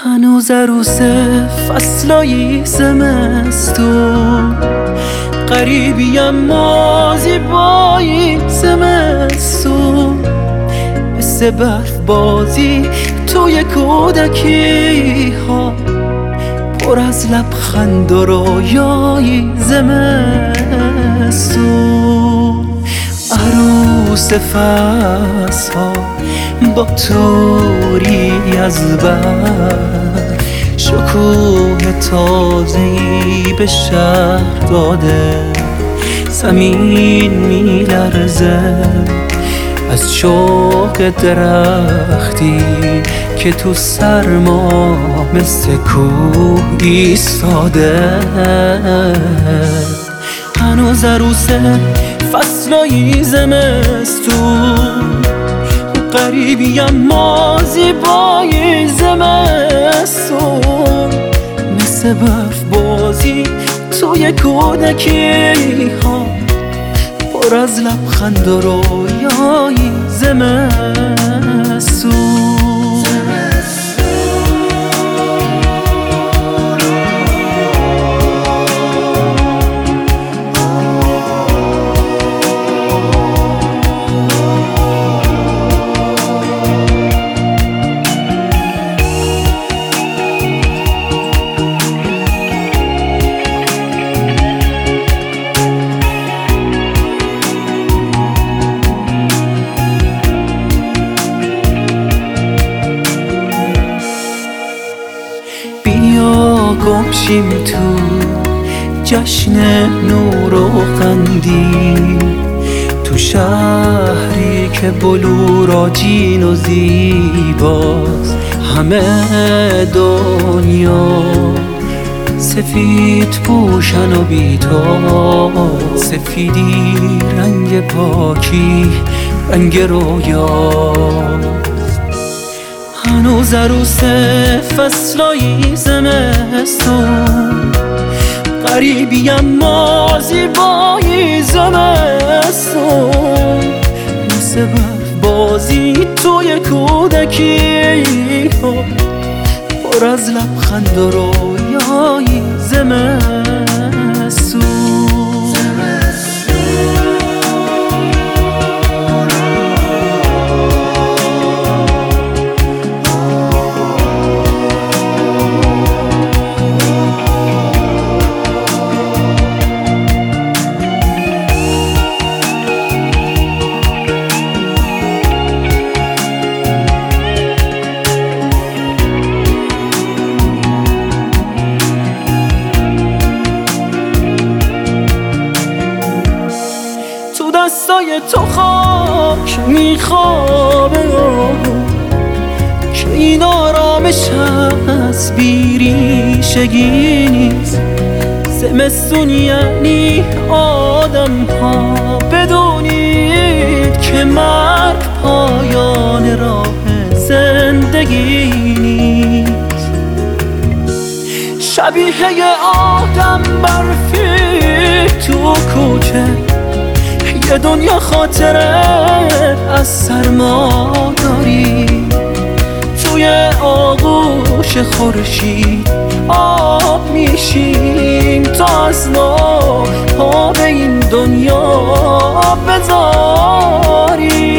هنوز عروس فصلای زمستون، غریبی اما زیبایی زمستون، مثل برف بازی توی کودکی ها، پر از لبخند و رویای زمستون. عروس فصل ها با توری از بر، شکوه تازه‌ای به شهر داده، زمین میلرزه از شوق درختی که تو سرما مثل کوه ایستاده. هنوز عروس فصلای زمستون، غریبی اما زیبای زمستون، مثل برف بازی توی کودکی ها، پر از لبخند و رویای زمستون. گمشیم تو جشن نور و قندیل، تو شهری که بلوراجین و زیباست. همه دنیا سفید پوشن و بی‌تاب، سفیدی رنگ پاکی، رنگ رویاست. هنوز عروس فصلای زمستون، غریبی اما زیبای زمستون، مثل برف بازی توی کودکی ها، پر از لبخند و رویای زمستون. دستای تو خاک میخوابه که این آرامش از بیریشگی نیست. زمستون یعنی آدم ها بدونید که مرگ پایان راه زندگی نیست. شبیه آدم برفی تو کوچه، یه دنیا خاطره از سرما داری، توی آغوش خورشید آب میشیم تا از نو پا به این دنیا بذاری.